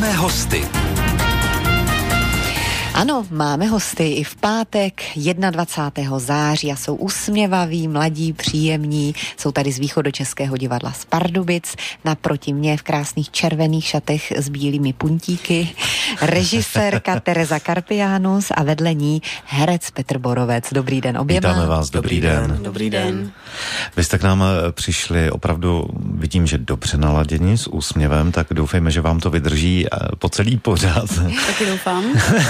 Máme hosty. Ano, máme hosty i v pátek 21. září a jsou usměvaví, mladí, příjemní. Jsou tady z Východočeského divadla z Pardubic, naproti mně v krásných červených šatech s bílými puntíky režisérka Tereza Karpianus a vedle ní herec Petr Borovec. Dobrý den oběma. Vítáme vás, dobrý den. Dobrý den. Vy jste k nám přišli opravdu, vidím, že dobře naladěni s úsměvem, tak doufejme, že vám to vydrží po celý pořad. Taky doufám.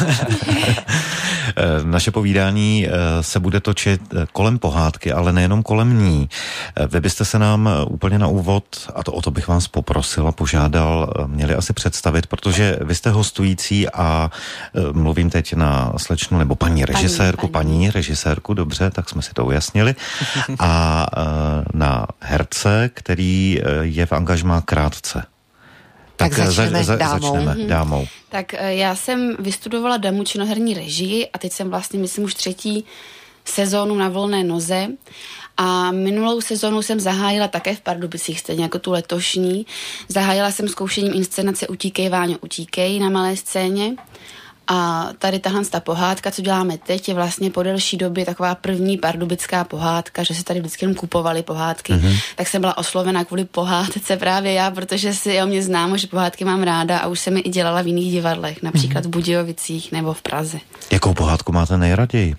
Naše povídání se bude točit kolem pohádky, ale nejenom kolem ní. Vy byste se nám úplně na úvod, a to o to bych vás poprosil a požádal, měli asi představit, protože vy jste hostující a mluvím teď na slečnu nebo paní režisérku, dobře, tak jsme si to ujasnili, a na herce, který je v angažmá krátce. Tak začneme dámou. Tak já jsem vystudovala damu činoherní režii a teď jsem vlastně, myslím, už 3. sezónu na volné noze a minulou sezónu jsem zahájila také v Pardubicích, stejně jako tu letošní. Zahájila jsem zkoušením inscenace Utíkej, Váňo, utíkej na malé scéně. A tady tahle pohádka, co děláme teď, je vlastně po delší době taková první pardubická pohádka, že se tady vždycky jenom kupovaly pohádky. Tak jsem byla oslovena kvůli pohádce právě já, protože si o mě známo, že pohádky mám ráda a už jsem je i dělala v jiných divadlech, například v Budějovicích nebo v Praze. Jakou pohádku máte nejraději?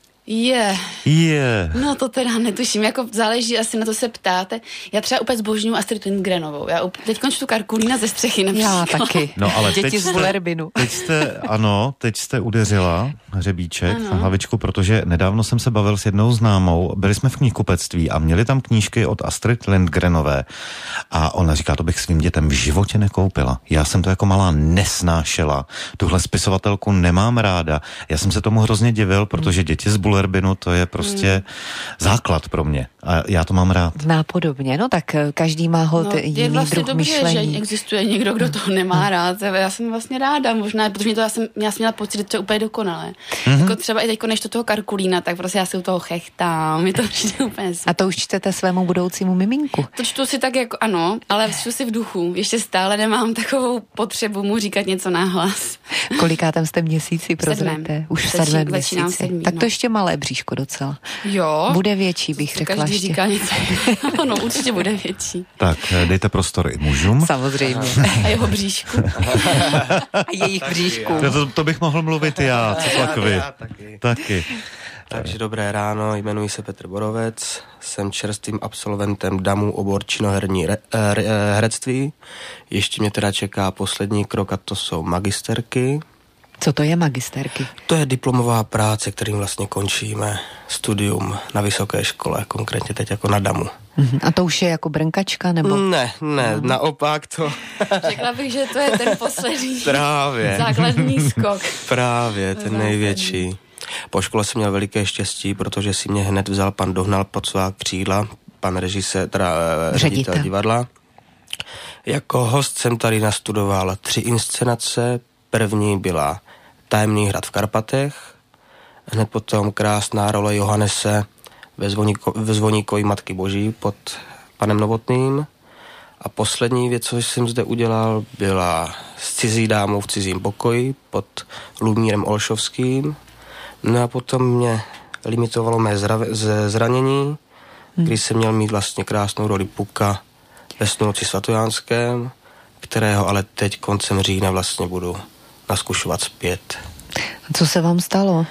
No to teda netuším, jako záleží, asi na to se ptáte. Já třeba úplně zbožňuji Astrid Lindgrenovou. Já teď čtu Karkulína ze střechy například. Já taky. No, ale Děti z Bullerbinu. Teď jste udeřila hřebíček na hlavičku, protože nedávno jsem se bavil s jednou známou, byli jsme v knihkupectví a měli tam knížky od Astrid Lindgrenové a ona říká, to bych svým dětem v životě nekoupila. Já jsem to jako malá nesnášela. Tuhle spisovatelku nemám ráda. Já jsem se tomu hrozně divil, protože Děti z Bullerbinu, to je prostě základ pro mě. A já to mám rád. Nápodobně, no tak každý má jiný vlastně druh dobře, myšlení. Že existuje někdo, kdo to nemá rád. Já jsem vlastně ráda, možná, protože já jsem měla pocit, že to je úplně dokonalé. Jako třeba i teďko, než to toho Karkulína, tak prostě já si u toho chechtám, je to vždy úplně super. A to už čtete svému budoucímu miminku? To čtu si tak jako, ano, ale čtu si v duchu. Ještě stále nemám takovou potřebu mu říkat něco nahlas. Kolikátem jste měsíci prozraďte? Už v 7. měsíci. Tak to ještě malé bříško docela. Jo. Bude větší, bych řekla. Každý říká něco. Ano, určitě bude větší. Tak, dejte prostor i mužům. Samozřejmě. A jeho bříšku. A jejich bříšku. To bych mohl mluvit já, co pak vy. Taky. Takže dobré ráno, jmenuji se Petr Borovec, jsem čerstvým absolventem DAMu obor činoherní herectví. Ještě mě teda čeká poslední krok a to jsou magisterky. Co to je magisterky? To je diplomová práce, kterým vlastně končíme studium na vysoké škole, konkrétně teď jako na DAMu. A to už je jako brnkačka, nebo? Ne, naopak to... Řekla bych, že to je ten poslední Právě. základní skok. Právě, ten největší. Po škole jsem měl veliké štěstí, protože si mě hned vzal pan Dohnal pod svá křídla, pan ředitel divadla. Jako host jsem tady nastudoval 3 inscenace. První byla Tajemný hrad v Karpatech, hned potom krásná role Johannese ve Zvoníkovi Matky Boží pod panem Novotným. A poslední věc, co jsem zde udělal, byla S cizí dámou v cizím pokoji pod Lumírem Olšovským. No a potom mě limitovalo mé zranění, kdy jsem měl mít vlastně krásnou roli Puka ve Snouci svatojánském, kterého ale teď koncem října vlastně budu naskušovat zpět. A co se vám stalo?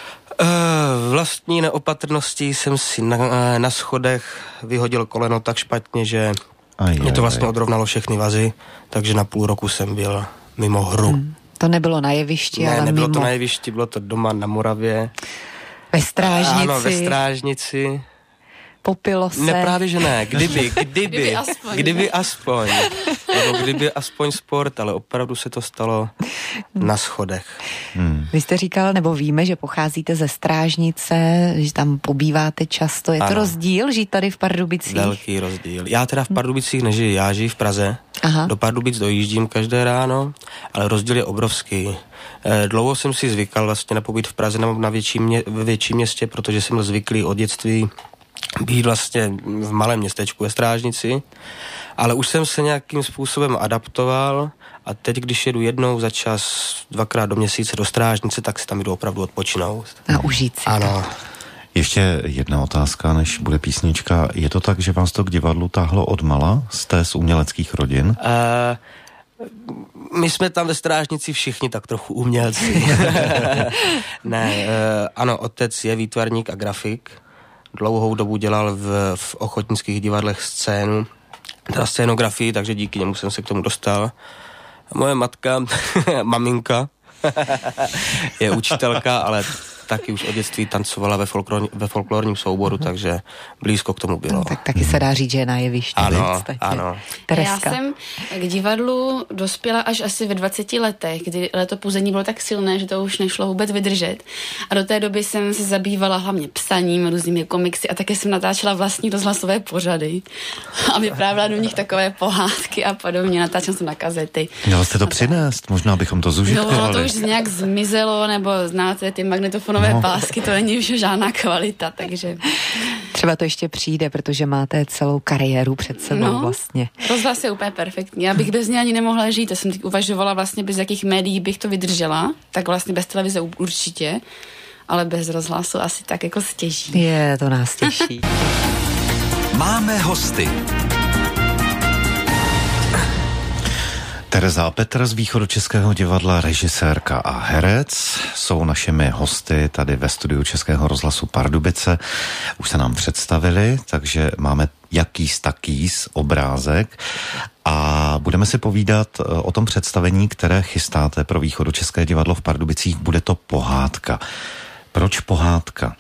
Vlastní neopatrností jsem si na schodech vyhodil koleno tak špatně, že mě to vlastně odrovnalo všechny vazy, takže na půl roku jsem byl mimo hru. To nebylo na jevišti, ale nebylo mimo. To na jevišti, bylo to doma na Moravě. Ve Strážnici. Ano, ve Strážnici. Popilo se. Ne, právě že ne. Kdyby aspoň. Nebo kdyby aspoň sport, ale opravdu se to stalo na schodech. Vy jste říkal, nebo víme, že pocházíte ze Strážnice, že tam pobýváte často. Je to rozdíl žít tady v Pardubicích? Velký rozdíl. Já teda v Pardubicích nežiji, já žiju v Praze. Aha. Do Pardubic dojíždím každé ráno, ale rozdíl je obrovský. Dlouho jsem si zvykal vlastně na pobyt v Praze nebo ve větším městě, protože jsem byl zvyklý od dětství být vlastně v malém městečku ve Strážnici, ale už jsem se nějakým způsobem adaptoval a teď, když jedu jednou za čas, 2krát do měsíce do Strážnice, tak si tam jdu opravdu odpočinout. A užít si. Ano. Ještě jedna otázka, než bude písnička. Je to tak, že vás to k divadlu táhlo odmala? Jste z uměleckých rodin? My jsme tam ve Strážnici všichni tak trochu umělci. Ne, ano, otec je výtvarník a grafik. Dlouhou dobu dělal v ochotnických divadlech scénu, teda scénografii, takže díky němu jsem se k tomu dostal. A moje matka, maminka, je učitelka, ale taky už od dětství tancovala ve folklorním souboru, takže blízko k tomu bylo. No, tak taky se dá říct, že je na jevišti. Ano. Tereska. Já jsem k divadlu dospěla až asi ve 20 letech, kdy letopuzení bylo tak silné, že to už nešlo vůbec vydržet. A do té doby jsem se zabývala hlavně psaním, různými komiksy a také jsem natáčela vlastní rozhlasové pořady a vyprávěla do nich takové pohádky a podobně. Natáčela jsem na kazety. Měla jste to přinést, možná bychom to zužitkovali. No, to už nějak zmizelo, nebo znáte ty magnetofonové pásky, to není už žádná kvalita, takže... Třeba to ještě přijde, protože máte celou kariéru před sebou vlastně. Rozhlas je úplně perfektní. Já bych bez něj ani nemohla žít. Já jsem teď uvažovala vlastně, bez jakých médií bych to vydržela, tak vlastně bez televize určitě, ale bez rozhlasu asi tak jako stěží. To nás těší. Máme hosty. Tereza a Petr z Východočeského divadla, režisérka a herec, jsou našimi hosty tady ve studiu Českého rozhlasu Pardubice. Už se nám představili, takže máme jakýs takýs obrázek a budeme si povídat o tom představení, které chystáte pro Východočeské divadlo v Pardubicích. Bude to pohádka. Proč pohádka?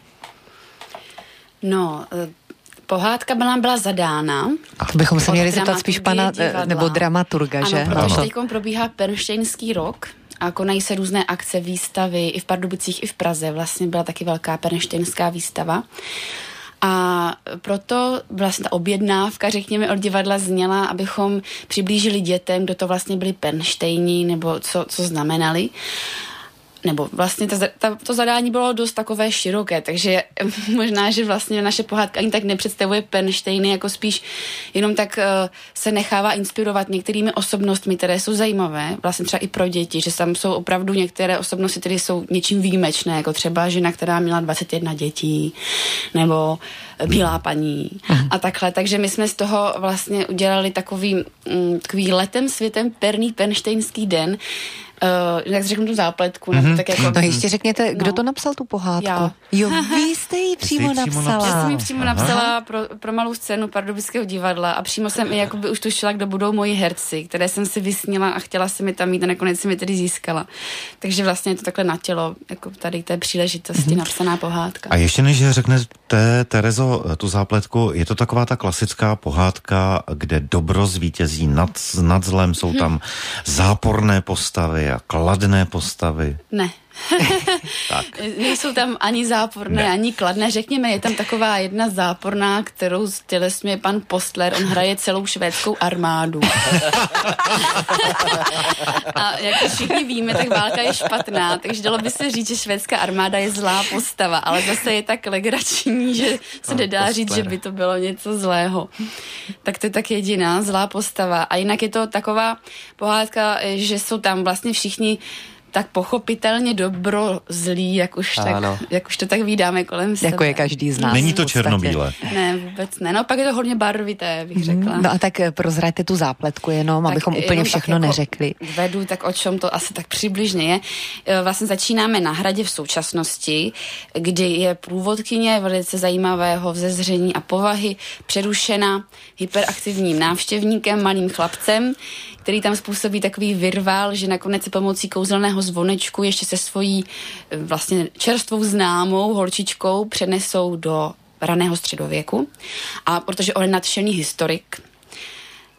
No, pohádka nám byla zadána. To bychom se měli zeptat spíš pana nebo dramaturga, že? Ano, protože teď probíhá Pernštejnský rok a konají se různé akce, výstavy i v Pardubicích, i v Praze. Vlastně byla taky velká pernštejnská výstava. A proto vlastně ta objednávka, řekněme, od divadla zněla, abychom přiblížili dětem, kdo to vlastně byli Pernštejni, nebo co znamenali. Nebo vlastně to zadání bylo dost takové široké, takže možná, že vlastně naše pohádka ani tak nepředstavuje Pernštejny, jako spíš jenom tak se nechává inspirovat některými osobnostmi, které jsou zajímavé, vlastně třeba i pro děti, že tam jsou opravdu některé osobnosti, které jsou něčím výjimečné, jako třeba žena, která měla 21 dětí, nebo bílá paní a takhle. Takže my jsme z toho vlastně udělali takový letem světem perný Pernštejnský den, jak řeknu tu zápletku. Nebo tak jako, no ještě řekněte, kdo to napsal tu pohádku? Já. Jo, vy jste ji přímo napsala. Já jsem ji přímo napsala pro malou scénu Pardubického divadla a přímo jsem i jakoby už tušila, kdo budou moji herci, které jsem si vysnila a chtěla jsem mi tam mít a nakonec jsem mi tedy získala. Takže vlastně je to takhle na tělo, jako tady té příležitosti napsaná pohádka. A ještě než řeknete, Terezo, tu zápletku, je to taková ta klasická pohádka, kde dobro zvítězí nad zlem, jsou tam záporné postavy a kladné postavy. Ne. Tak. Nejsou tam ani záporné, ani kladné. Řekněme, je tam taková jedna záporná, kterou stělesňuje pan Postler. On hraje celou švédskou armádu. A jak všichni víme, tak válka je špatná, takže dalo by se říct, že švédská armáda je zlá postava, ale zase je tak legrační, že se nedá říct, že by to bylo něco zlého. Tak to je tak jediná zlá postava. A jinak je to taková pohádka, že jsou tam vlastně všichni tak pochopitelně dobro zlý, jak už to tak vídáme kolem sebe. Jako je každý z nás. Není to černobílé. Ne, vůbec ne. No pak je to hodně barvité, bych řekla. No a tak prozraďte tu zápletku jenom, tak abychom úplně všechno jako neřekli. Vedu, tak o čem to asi tak přibližně je. Vlastně začínáme na hradě v současnosti, kdy je průvodkyně velice zajímavého vzezření a povahy přerušena hyperaktivním návštěvníkem, malým chlapcem, který tam způsobí takový virvál, že nakonec se pomocí kouzelného zvonečku ještě se svojí vlastně čerstvou známou holčičkou přenesou do raného středověku. A protože on je nadšený historik,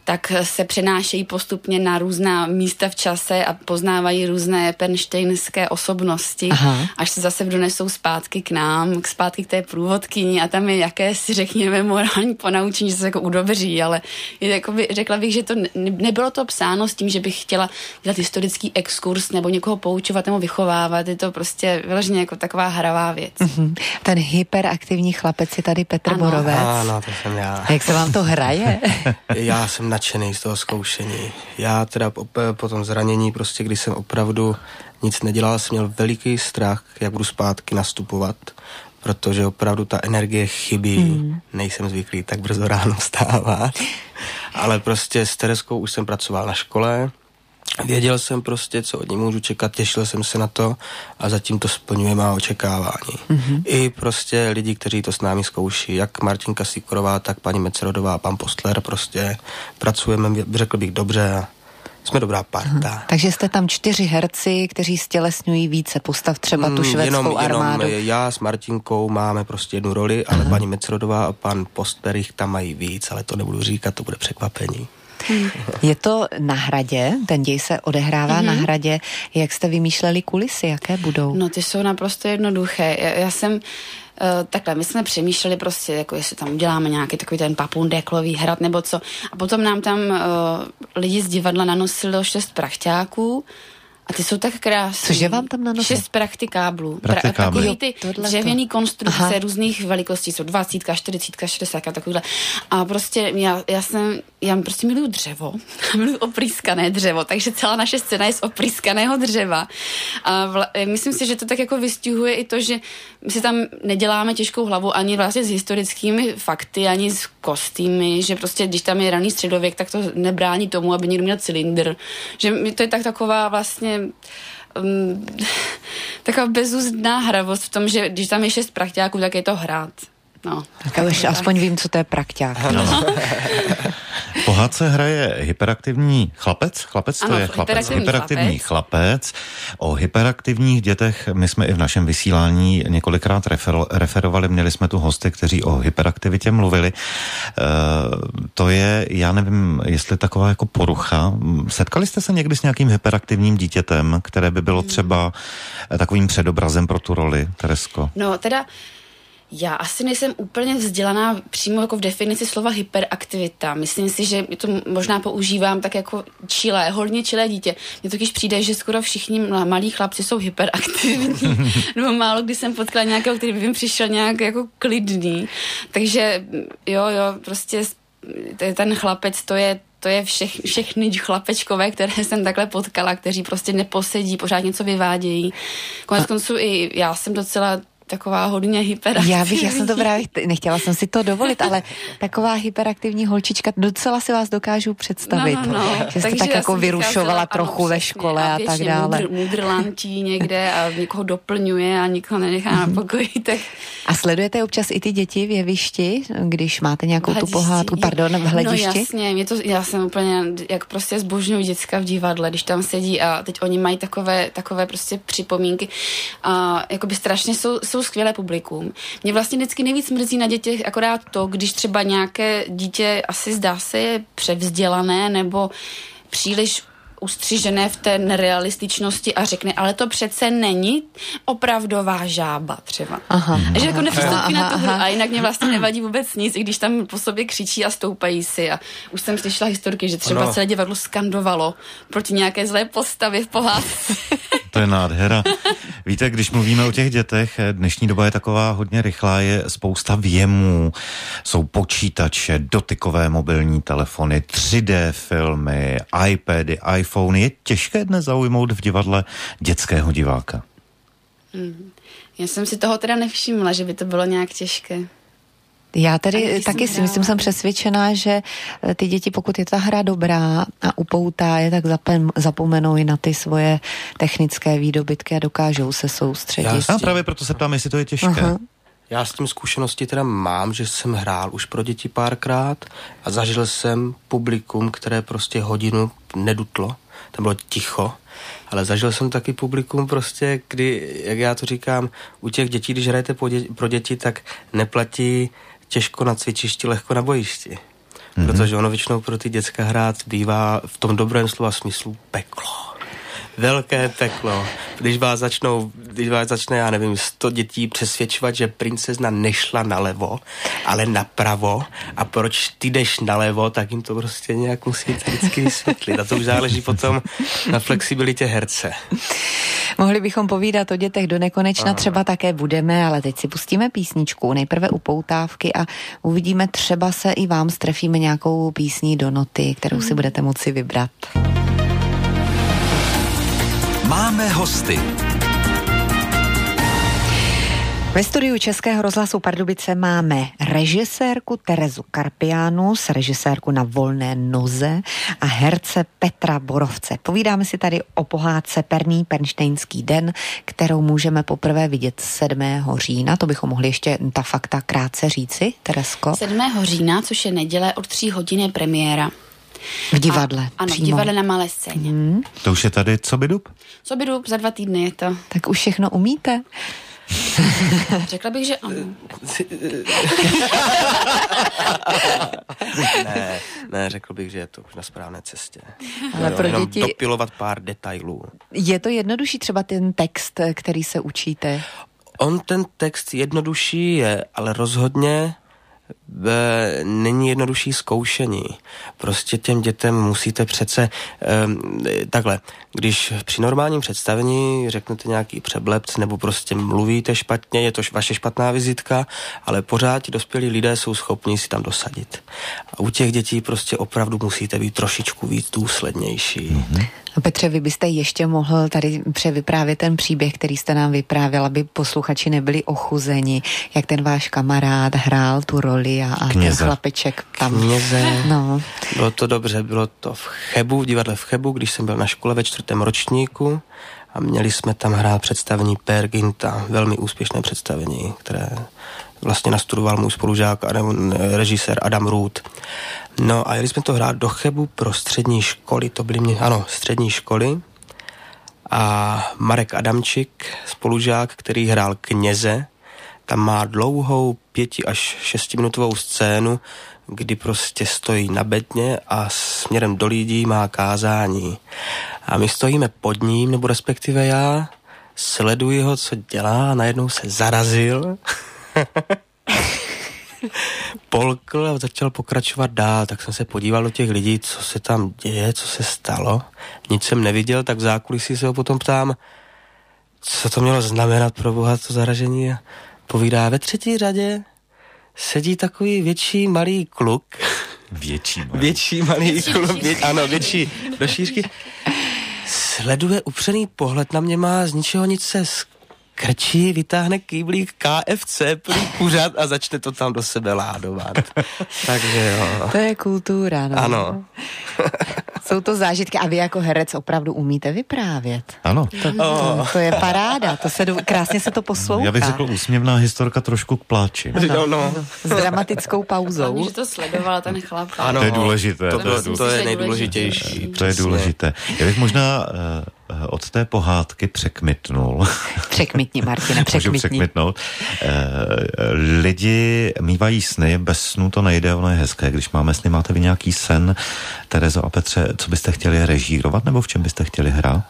tak se přenášejí postupně na různá místa v čase a poznávají různé pernštejnské osobnosti, až se zase donesou zpátky k nám, zpátky k té průvodkyni a tam je jakési, řekněme, morální ponaučení, že se jako udobří, ale jakoby, řekla bych, že to nebylo to psáno s tím, že bych chtěla dělat historický exkurs nebo někoho poučovat nebo vychovávat, je to prostě vyloženě jako taková hravá věc. Ten hyperaktivní chlapec je tady Petr Borovec. Ano, to jsem já. Jak se vám to hraje? Já jsem nadšený z toho zkoušení. Já teda po tom zranění, prostě když jsem opravdu nic nedělal, jsem měl veliký strach, jak budu zpátky nastupovat, protože opravdu ta energie chybí. Nejsem zvyklý tak brzo ráno vstávat. Ale prostě s Tereskou už jsem pracoval na škole, věděl jsem prostě, co od ní můžu čekat, těšil jsem se na to a zatím to splňuje má očekávání. I prostě lidi, kteří to s námi zkouší, jak Martinka Sikorová, tak paní Mecerodová a pan Postler, prostě pracujeme, řekl bych, dobře a jsme dobrá parta. Takže jste tam 4 herci, kteří stělesňují více postav, třeba tu švédskou armádu. Jenom já s Martinkou máme prostě jednu roli, ale paní Mecerodová a pan Postler jich tam mají víc, ale to nebudu říkat, to bude překvapení. Je to na Hradě, ten děj se odehrává na Hradě. Jak jste vymýšleli kulisy, jaké budou? No, ty jsou naprosto jednoduché. Já jsem takhle, my jsme přemýšleli prostě, jako jestli tam uděláme nějaký takový ten papundeklový hrad nebo co. A potom nám tam lidi z divadla nanosili 6 prachťáků. A ty jsou tak krásné. Cože vám tam nanosí? 6 praktikáblů. Praktikábly. Takový ty dřevěný konstrukce různých velikostí. Jsou 20, 40, 60 a takovýhle. A prostě já prostě miluju dřevo. Miluju oprýskané dřevo. Takže celá naše scéna je z oprýskaného dřeva. A myslím si, že to tak jako vystihuje i to, že my si tam neděláme těžkou hlavu ani vlastně s historickými fakty, ani s kostýmy, že prostě když tam je raný středověk, tak to nebrání tomu, aby někdo měl cylindr. Že to je taková vlastně taková bezúzdná hravost v tom, že když tam je 6 prachťáků, tak je to hrad. No, tak už aspoň vím, co to je prakťák. V pohádce hraje hyperaktivní chlapec? Chlapec to ano, je chlapec. Hyperaktivní chlapec. O hyperaktivních dětech my jsme i v našem vysílání několikrát referovali. Měli jsme tu hosty, kteří o hyperaktivitě mluvili. To je, já nevím, jestli taková jako porucha. Setkali jste se někdy s nějakým hyperaktivním dítětem, které by bylo třeba takovým předobrazem pro tu roli, Teresko? No, teda já asi nejsem úplně vzdělaná přímo jako v definici slova hyperaktivita. Myslím si, že to možná používám tak jako hodně čilé dítě. Mně totiž přijde, že skoro všichni malí chlapci jsou hyperaktivní. Nebo málo kdy jsem potkala nějakého, který by mi přišel nějak jako klidný. Takže jo, prostě ten chlapec, to je všechny chlapečkové, které jsem takhle potkala, kteří prostě neposedí, pořád něco vyvádějí. Konec konců i já jsem docela taková hodně hyperaktivní. Já jsem to právě, nechtěla jsem si to dovolit, ale taková hyperaktivní holčička, docela si vás dokážu představit. No. Že jste tak jako vyrušovala trochu ve škole a tak dále. Mudrlantí někde a někoho doplňuje a nikoho nenechá na pokoji. Tak... A sledujete občas i ty děti v jevišti, když máte nějakou tu pohádku, v hledišti? No jasně, já jsem úplně jak prostě zbožňuji děcka v divadle, když tam sedí a teď oni mají takové prostě připomínky a jakoby strašně jsou skvělé publikum. Mě vlastně vždycky nejvíc mrzí na dětech akorát to, když třeba nějaké dítě asi zdá se je převzdělané nebo příliš ustřižené v té nerealističnosti a řekne, ale to přece není opravdová žába třeba. A že jako nepřistoupí na tu hru a jinak mě vlastně nevadí vůbec nic, i když tam po sobě křičí a stoupají si a už jsem slyšela historky, že třeba celé divadlo skandovalo proti nějaké zlé postavě v pohádce. To je nádhera. Víte, když mluvíme o těch dětech, dnešní doba je taková hodně rychlá, je spousta věmů, jsou počítače, dotykové mobilní telefony, 3D filmy, iPady, iPhony. Je těžké dnes zaujmout v divadle dětského diváka? Já jsem si toho teda nevšimla, že by to bylo nějak těžké. Já tedy taky si myslím, jsem přesvědčená, že ty děti, pokud je ta hra dobrá a upoutá je, tak zapomenou i na ty svoje technické výdobytky a dokážou se soustředit. Já právě proto se ptám, jestli to je těžké. Já s tím zkušenosti teda mám, že jsem hrál už pro děti párkrát a zažil jsem publikum, které prostě hodinu nedutlo. Tam bylo ticho. Ale zažil jsem taky publikum prostě, kdy, jak já to říkám, u těch dětí, když hrajete pro děti, tak neplatí těžko na cvičišti, lehko na bojišti. protože ono většinou pro ty děcka hrát bývá v tom dobrém slova smyslu peklo. Velké peklo. Když vás začne, já nevím, 100 dětí přesvědčovat, že princezna nešla nalevo, ale napravo, a proč ty jdeš nalevo, tak jim to prostě nějak musíte vždycky vysvětlit. A to už záleží potom na flexibilitě herce. Mohli bychom povídat o dětech do nekonečna, třeba také budeme, ale teď si pustíme písničku, nejprve upoutávky a uvidíme, třeba se i vám strefíme nějakou písní do noty, kterou si budete moci vybrat. Máme hosty. Ve studiu Českého rozhlasu Pardubice máme režisérku Terezu Karpianus, režisérku Na volné noze a herce Petra Borovce. Povídáme si tady o pohádce Perný Pernštejnský den, kterou můžeme poprvé vidět 7. října. To bychom mohli ještě ta fakta krátce říci, Teresko. 7. října, což je neděle, od 3 hodin je premiéra. V divadle. Ano, v divadle na malé scéně. To už je tady Sobidub? Sobidub, za 2 týdny je to. Tak už všechno umíte? Řekla bych, že ano. Ne, řekl bych, že je to už na správné cestě. Ale pro jenom děti dopilovat pár detailů. je to jednodušší třeba ten text, který se učíte? On ten text jednodušší je, ale rozhodně není jednodušší zkoušení. Prostě těm dětem musíte přece takhle, když při normálním představení řeknete nějaký přeblep nebo prostě mluvíte špatně, je to vaše špatná vizitka, ale pořád ti dospělí lidé jsou schopni si tam dosadit. A u těch dětí prostě opravdu musíte být trošičku víc důslednější. Petře, vy byste ještě mohl tady převyprávět ten příběh, který jste nám vyprávěl, aby posluchači nebyli ochuzeni, jak ten váš kamarád hrál tu roli a ten chlapeček tam. Kněze. No. Bylo to dobře, bylo to v Chebu, v divadle v Chebu, když jsem byl na škole ve 4. ročníku a měli jsme tam hrát představení Peer Ginta, velmi úspěšné představení, které vlastně nastudoval můj spolužák, režisér Adam Růd. No a jeli jsme to hrát do Chebu pro střední školy, to byly střední školy, a Marek Adamčik, spolužák, který hrál kněze, tam má dlouhou 5 až 6 minutovou scénu, kdy prostě stojí na bedně a směrem do lidí má kázání. A my stojíme pod ním, nebo respektive já, sleduji ho, co dělá, a najednou se zarazil, polkl a začal pokračovat dál, tak jsem se podíval do těch lidí, co se tam děje, co se stalo. Nic jsem neviděl, tak v zákulisí se ho potom ptám, co to mělo znamenat pro Boha, to zaražení. A povídá, ve 3. řadě sedí takový větší malý kluk. Větší malý kluk, větší do šířky. Sleduje upřený pohled na mě, má z ničeho nic se krčí, vytáhne kýblík KFC, plný kuřat a začne to tam do sebe ládovat. Takže jo. To je kultura, no. Ano. Jsou to zážitky a vy jako herec opravdu umíte vyprávět. Ano. To je paráda, krásně se to poslouchá. Já bych řekl úsměvná historka trošku k pláči. No. S dramatickou pauzou. Hlavně, že to sledoval ten chlap. Ano, to je důležité. To je nejdůležitější. To je důležité. Já bych možná od té pohádky překmitnul. Překmitni, Martine, Můžu překmitnout. Lidi mývají sny, bez snu to nejde, ono je hezké. Když máme sny, máte vy nějaký sen, Terezo a Petře, co byste chtěli režírovat, nebo v čem byste chtěli hrát?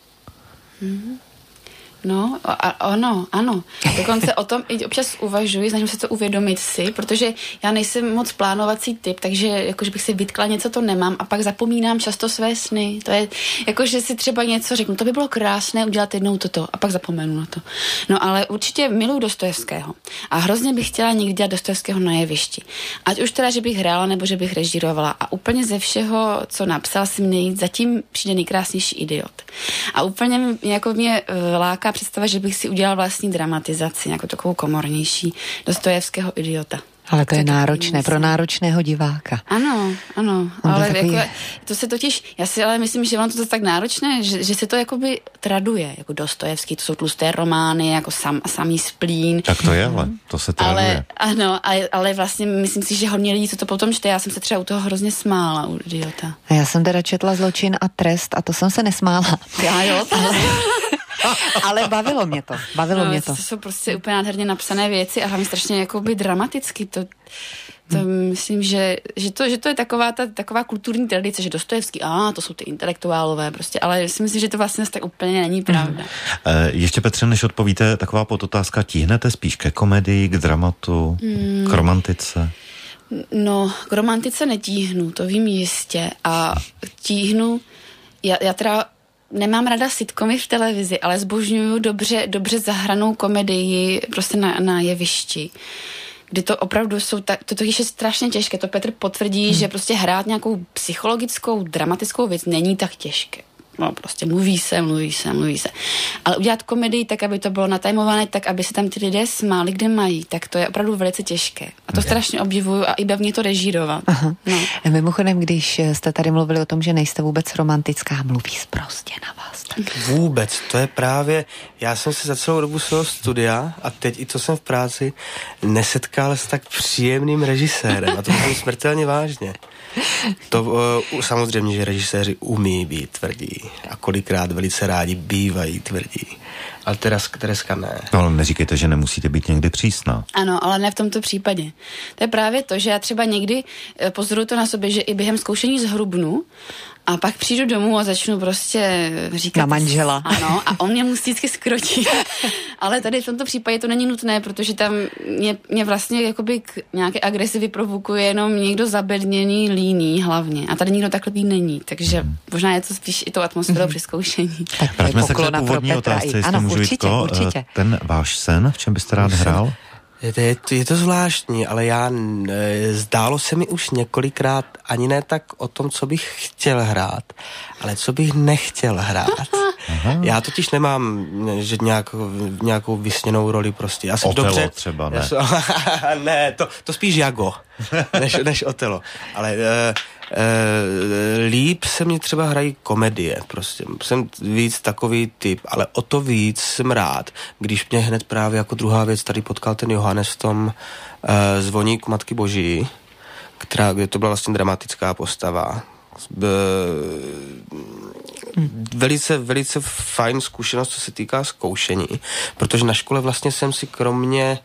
No, ano. Dokonce o tom i občas uvažuji, snažím se to uvědomit si, protože já nejsem moc plánovací typ, takže jakože bych si vytkla něco, to nemám a pak zapomínám často své sny. To je jakože si třeba něco řeknu, to by bylo krásné udělat jednou toto a pak zapomenu na to. No ale určitě miluji Dostojevského a hrozně bych chtěla někdy dělat Dostojevského na jevišti. Ať už teda, že bych hrála nebo že bych režírovala a úplně ze všeho, co napsal, si mě zatím přijde nejkrásnější Idiot. A úplně jako mě láká představa, že bych si udělal vlastní dramatizaci, jako takovou komornější Dostojevského Idiota. Ale to je náročné, pro náročného diváka. Ano, ale takový... jako, to se totiž, já si ale myslím, že vám to je tak náročné, že se to jakoby traduje, jako Dostojevský, to jsou tlusté romány, jako samý splín. Tak to je, ale to se traduje. Ale vlastně myslím si, že hodně lidí, co to potom čte, já jsem se třeba u toho hrozně smála, u Idiota. A já jsem teda četla Zločin a trest a to jsem se nesmála. Já jo. Ale bavilo mě to. To jsou prostě úplně nádherně napsané věci a hlavně strašně jakoby dramaticky. To myslím, že to je taková kulturní tradice, že Dostojevský, to jsou ty intelektuálové prostě, ale si myslím, že to vlastně tak úplně není pravda. Ještě Petře, než odpovíte, taková podotázka, tíhnete spíš ke komedii, k dramatu, k romantice? No, k romantice netíhnu, to vím jistě a tíhnu, já teda nemám ráda sitcomy v televizi, ale zbožňuju dobře zahranou komedii prostě na jevišti, kdy to opravdu jsou, to je strašně těžké, to Petr potvrdí, že prostě hrát nějakou psychologickou, dramatickou věc není tak těžké. No prostě mluví se. Ale udělat komedii tak, aby to bylo natajmované, tak, aby se tam ty lidé smáli, kde mají, tak to je opravdu velice těžké. A to strašně obdivuju a i baví to režírovat. Aha. No. Mimochodem, když jste tady mluvili o tom, že nejste vůbec romantická, mluví prostě na vás. Vůbec, to je právě, já jsem se za celou dobu svého studia a teď i to jsem v práci nesetkal s tak příjemným režisérem a to bylo smrtelně vážně. To samozřejmě, že režiséři umí být tvrdí a kolikrát velice rádi bývají tvrdí. Ale Tereska ne. No, ale neříkejte, že nemusíte být někdy přísná. Ano, ale ne v tomto případě. To je právě to, že já třeba někdy pozoruju to na sobě, že i během zkoušení zhrubnu a pak přijdu domů a začnu prostě říkat... Na manžela. Ano, a on mě musí vždycky skrotit. Ale tady v tomto případě to není nutné, protože tam mě vlastně jakoby k nějaké agresi vyprovokuje jenom někdo zabedněný, líný hlavně. A tady nikdo takhle není, takže možná je to spíš i tou atmosférou při zkoušení. Vraťme se k té původní otázce, jestli můžu určitě. Ten váš sen, v čem byste rád hrál? Je to zvláštní, ale zdálo se mi už několikrát ani ne tak o tom, co bych chtěl hrát, ale co bych nechtěl hrát. Aha. Já totiž nemám že nějakou vysněnou roli prostě. Já jsem Otelo dobře, třeba, ne? Ne, to spíš Jago, než Otelo. Ale líp se mi třeba hrají komedie, prostě. Jsem víc takový typ, ale o to víc jsem rád, když mě hned právě jako druhá věc tady potkal ten Johannes v tom Zvoníku Matky Boží, kde to byla vlastně dramatická postava. Velice, velice fajn zkušenost, co se týká zkoušení, protože na škole vlastně jsem si kromě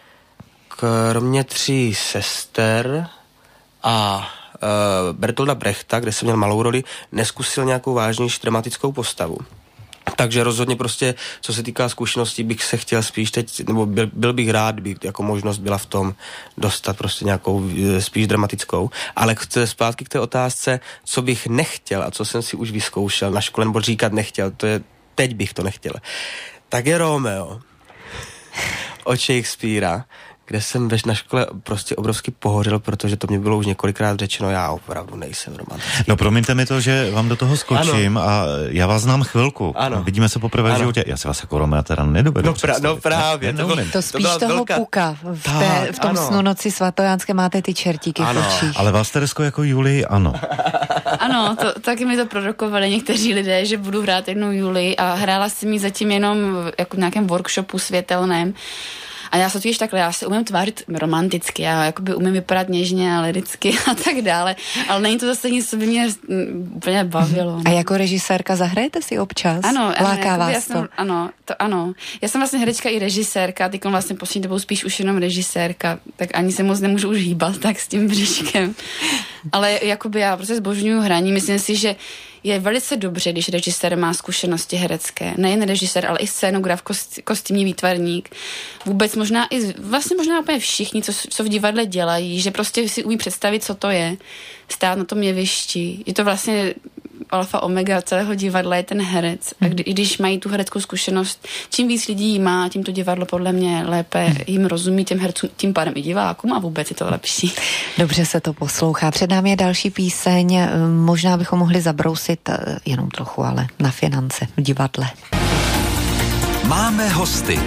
3 sester a Bertolda Brechta, kde jsem měl malou roli, neskusil nějakou vážnější dramatickou postavu. Takže rozhodně prostě, co se týká zkušeností, bych se chtěl spíš teď, nebo byl bych rád, by jako možnost byla v tom dostat prostě nějakou spíš dramatickou. Ale zpátky k té otázce, co bych nechtěl a co jsem si už vyzkoušel na škole, nebo říkat nechtěl, teď bych to nechtěl. Tak je Romeo od Shakespearea, kde jsem na škole prostě obrovsky pohořel, protože to mě bylo už několikrát řečeno, já opravdu nejsem romantický. No promiňte mi to, že vám do toho skočím, ano. A já vás znám chvilku. Ano. Vidíme se poprvé v životě. Já si vás jako Romea teda nedovedu představit. No právě. To spíš toho Puka. V tom Snu noci svatojánské máte ty čertíky v očích. Ale vás, Teresko, jako Julii, ano. Ano, taky mi to prorokovali někteří lidé, že budu hrát jednou Julii a hrála jsem ji zatím jenom jako v nějakém workshopu světelném. A já se totiž takhle, já se umím tvářit romanticky, já jakoby umím vypadat něžně a liricky a tak dále, ale není to zase nic, co by mě úplně bavilo. A jako režisérka zahrajete si občas? Ano. Láká vás to? Ano. Já jsem vlastně herečka i režisérka, teď vlastně poslední dobou spíš už jenom režisérka, tak ani se moc nemůžu už hýbat tak s tím bříškem. Ale jakoby já prostě zbožňuju hraní, myslím si, že je velice dobře, když režisér má zkušenosti herecké. Nejen režisér, ale i scénograf, kostýmní výtvarník. Vůbec možná úplně všichni, co v divadle dělají, že prostě si umí představit, co to je. Stát na tom jevišti. Je to vlastně alfa omega celého divadla je ten herec. A i když mají tu hereckou zkušenost, čím víc lidí má, tím to divadlo podle mě lépe jim rozumí, těm hercům, tím pádem i divákům a vůbec je to lepší. Dobře se to poslouchá. Před námi je další píseň. Možná bychom mohli zabrousit jenom trochu, ale na finance v divadle. Máme hosty.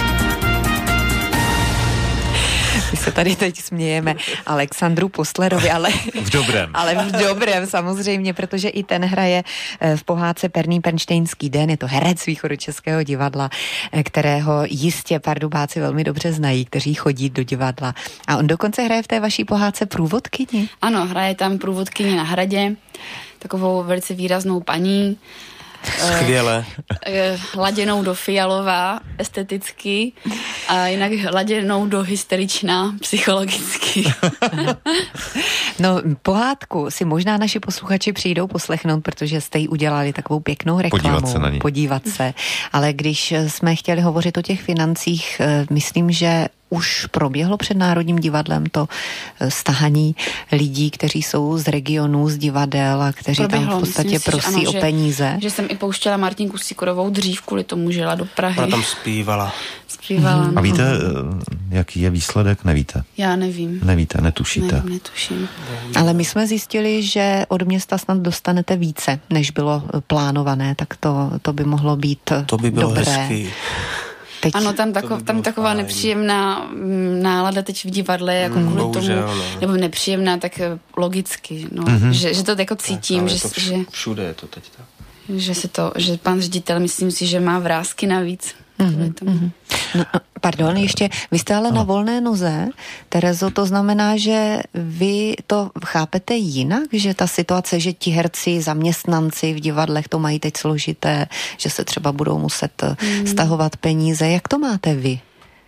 My se tady teď smějeme Alexandru Postlerovi, ale v dobrém. Ale v dobrém samozřejmě, protože i ten hraje v pohádce Perný Pernštejnský den, je to herec Východočeského divadla, kterého jistě Pardubáci velmi dobře znají, kteří chodí do divadla. A on dokonce hraje v té vaší pohádce průvodkyni. Ano, hraje tam průvodkyni na hradě, takovou velice výraznou paní, Skvěle. Laděnou do fialová esteticky a jinak laděnou do hysteričná psychologicky. No, pohádku si možná naši posluchači přijdou poslechnout, protože jste jí udělali takovou pěknou reklamu. Podívat se. Ale když jsme chtěli hovořit o těch financích, myslím, že už proběhlo před Národním divadlem to stahaní lidí, kteří jsou z regionů, z divadel a kteří tam v podstatě prosí o peníze. Že jsem i pouštěla Martinku Sikorovou dřív kvůli tomu, že jela do Prahy. Ona tam zpívala. No. A víte, jaký je výsledek? Nevíte? Já nevím. Nevíte, netušíte? Netuším. Ale my jsme zjistili, že od města snad dostanete více, než bylo plánované, tak to by mohlo být to by bylo dobré. Hezký. Teď... Ano, tam taková nepříjemná nálada teď v divadle, jako kvůli tomu, nebo nepříjemná, tak logicky, no, že to jako cítím, že všude je to teď tak. Že pan ředitel, myslím si, že má vrásky navíc. No, pardon, ještě, vy jste ale na volné noze, Terezo, to znamená, že vy to chápete jinak, že ta situace, že ti herci, zaměstnanci v divadlech to mají teď složité, že se třeba budou muset stahovat peníze, jak to máte vy?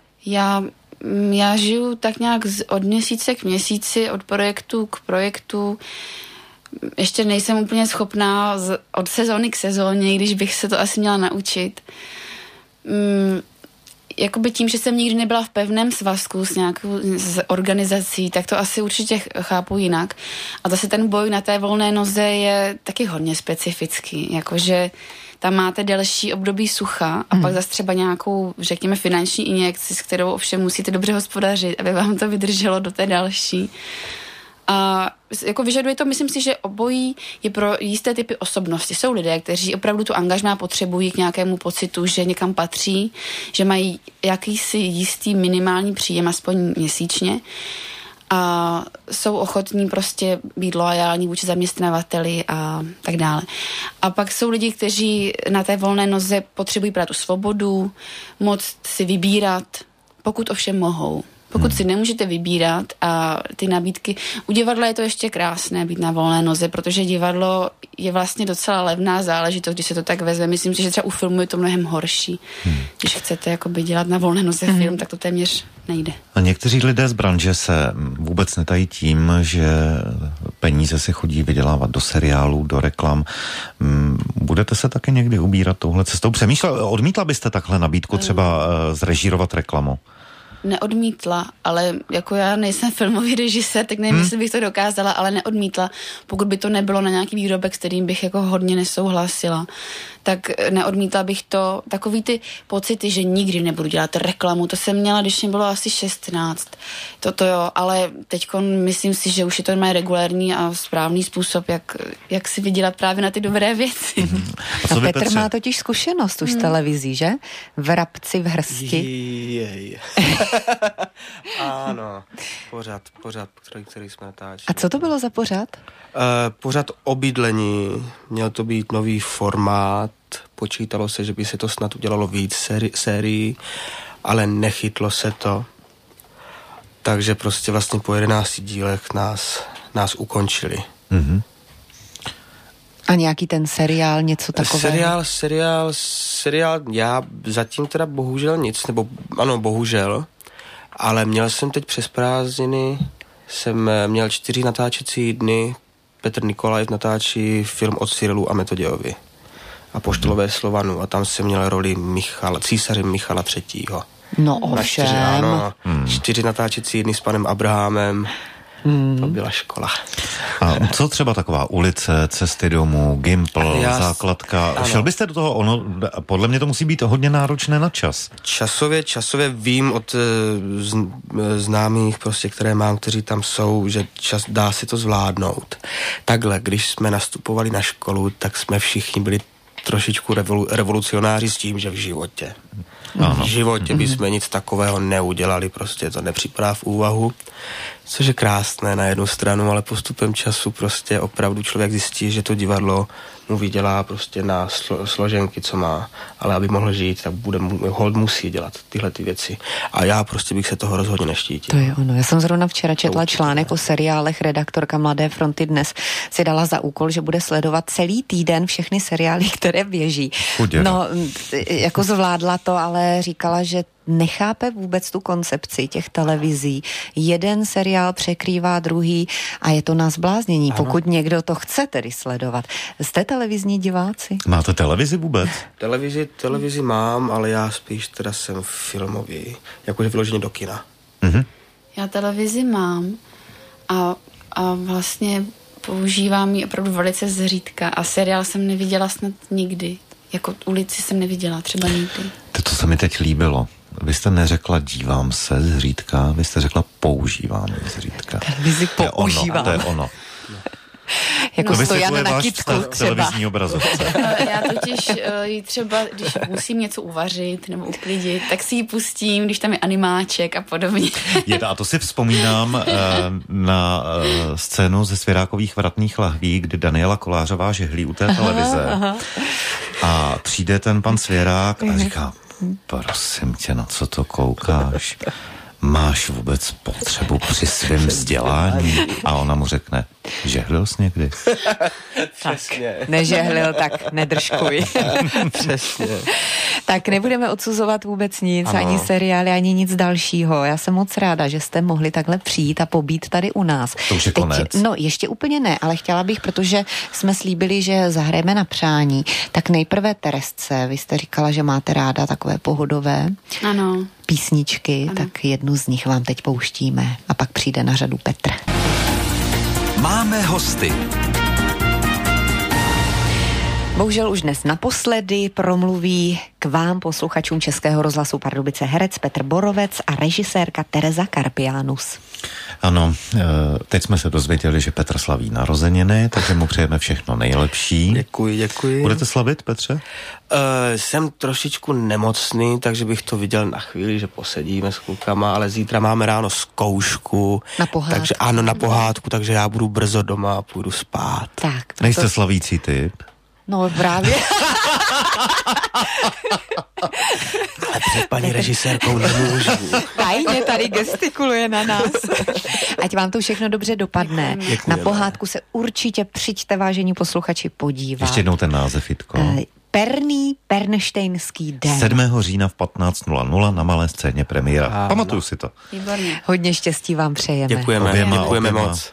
Já žiju tak nějak od měsíce k měsíci, od projektu k projektu. Ještě nejsem úplně schopná od sezóny k sezóně, když bych se to asi měla naučit. Jakoby tím, že jsem nikdy nebyla v pevném svazku s nějakou organizací, tak to asi určitě chápu jinak. A zase ten boj na té volné noze je taky hodně specifický, jakože tam máte delší období sucha a pak zase třeba nějakou, řekněme, finanční injekci, s kterou ovšem musíte dobře hospodařit, aby vám to vydrželo do té další. A jako vyžaduje to, myslím si, že obojí je pro jisté typy osobnosti. Jsou lidé, kteří opravdu tu angažmá potřebují k nějakému pocitu, že někam patří, že mají jakýsi jistý minimální příjem, aspoň měsíčně, a jsou ochotní prostě být loajální vůči zaměstnavateli a tak dále. A pak jsou lidi, kteří na té volné noze potřebují brát tu svobodu, moc si vybírat, pokud ovšem mohou. Pokud si nemůžete vybírat a ty nabídky, u divadla je to ještě krásné být na volné noze, protože divadlo je vlastně docela levná záležitost, když se to tak vezme. Myslím si, že třeba u filmu je to mnohem horší. Když chcete jakoby dělat na volné noze film, tak to téměř nejde. A někteří lidé z branže se vůbec netají tím, že peníze se chodí vydělávat do seriálů, do reklam. Budete se taky někdy ubírat touhle cestou? Odmítla byste takhle nabídku třeba zrežírovat reklamu? Neodmítla, ale jako já nejsem filmový režisér, tak nevím, jestli bych to dokázala, ale neodmítla, pokud by to nebylo na nějaký výrobek, s kterým bych jako hodně nesouhlasila. Tak neodmítla bych to, takový ty pocity, že nikdy nebudu dělat reklamu, to jsem měla, když mě bylo asi 16. Toto jo, ale teďko myslím si, že už je to má regulární a správný způsob, jak si vydělat právě na ty dobré věci. A Petr má totiž zkušenost už z televizí, že? Vrabci v hrsti. Ano, pořad, který jsme natáčeli. A co to bylo za pořad? Pořad o bydlení. Měl to být nový formát. Počítalo se, že by se to snad udělalo víc sérií, ale nechytlo se to. Takže prostě vlastně po 11 dílech nás ukončili. Mm-hmm. A nějaký ten seriál, něco takového? Seriál, já zatím teda bohužel nic, nebo ano, bohužel, ale měl jsem teď přes prázdniny, jsem měl 4 natáčecí dny, Petr Nikolajev natáčí film od Cyrilu a Metodějovi a Poštolové Slovanu a tam jsem měl roli císaře Michala III. No ovšem. 4 natáčecí dny s panem Abrahamem. To byla škola. A co třeba taková ulice, cesty domů, Gimpl, základka? Ano. Šel byste do toho? Podle mě to musí být hodně náročné na čas. Časově vím od známých, prostě, které mám, kteří tam jsou, že dá se to zvládnout. Takhle, když jsme nastupovali na školu, tak jsme všichni byli trošičku revolucionáři s tím, že v životě. V životě bychom nic takového neudělali, prostě to nepřipadá v úvahu. Což je krásné na jednu stranu, ale postupem času prostě opravdu člověk zjistí, že to divadlo mu vydělá prostě na složenky, co má, ale aby mohl žít, tak musí dělat tyhle ty věci. A já prostě bych se toho rozhodně neštítil. To je ono. Já jsem zrovna včera četla článek o seriálech. Redaktorka Mladé fronty Dnes si dala za úkol, že bude sledovat celý týden všechny seriály, které běží. No, jako zvládla to, ale říkala, že nechápe vůbec tu koncepci těch televizí. Jeden seriál překrývá druhý a je to na zbláznění, ano. Pokud někdo to chce tedy sledovat. Jste televizní diváci? Máte televizi vůbec? Televizi mám, ale já spíš teda jsem filmový, jakože vyloženě do kina. Mhm. Já televizi mám a vlastně používám ji opravdu velice zřídka a seriál jsem neviděla snad nikdy. Jako Ulici jsem neviděla třeba nikdy. To se mi teď líbilo. Vy jste neřekla dívám se zřídka, vy jste řekla používám zřídka. Televizi používám. To je ono. Jako Stojan na kytku třeba. Televizní obrazovce. Já totiž třeba, když musím něco uvařit nebo uklidit, tak si ji pustím, když tam je animáček a podobně. A to si vzpomínám na scénu ze Svěrákových vratných lahví, kdy Daniela Kolářová žehlí u té televize. A přijde ten pan Svěrák a říká: prosím tě, na co to koukáš? Máš vůbec potřebu při svém vzdělání? A ona mu řekne: žehlil jsi někdy? Tak, nežehlil, tak nedržkuj. Přesně. Tak nebudeme odsuzovat vůbec nic, ani seriály, ani nic dalšího. Já jsem moc ráda, že jste mohli takhle přijít a pobít tady u nás. To už je konec. No, ještě úplně ne, ale chtěla bych, protože jsme slíbili, že zahrajeme na přání, tak nejprve Teresce. Vy jste říkala, že máte ráda takové pohodové písničky, tak jednu z nich vám teď pouštíme a pak přijde na řadu Petr. Máme hosty. Bohužel už dnes naposledy promluví k vám, posluchačům Českého rozhlasu Pardubice, herec Petr Borovec a režisérka Tereza Karpianus. Ano, teď jsme se dozvěděli, že Petr slaví narozeniny, takže mu přejeme všechno nejlepší. Děkuji. Budete slavit, Petře? Jsem trošičku nemocný, takže bych to viděl na chvíli, že posedíme s klukama, ale zítra máme ráno zkoušku. Na pohádku. Takže ano, na pohádku, takže já budu brzo doma a půjdu spát. Tak. Nejste slavící typ? No právě. Ale před paní režisérkou nemůžu. Tajně tady gestikuluje na nás. Ať vám to všechno dobře dopadne. Děkujeme. Na pohádku se určitě přijďte, vážení posluchači, podívat. Ještě jednou ten název, Jitko. Perný Pernštejnský den. 7. října v 15:00 na Malé scéně premiéra. Pamatuju si to. Výborně. Hodně štěstí vám přejeme. Děkujeme moc.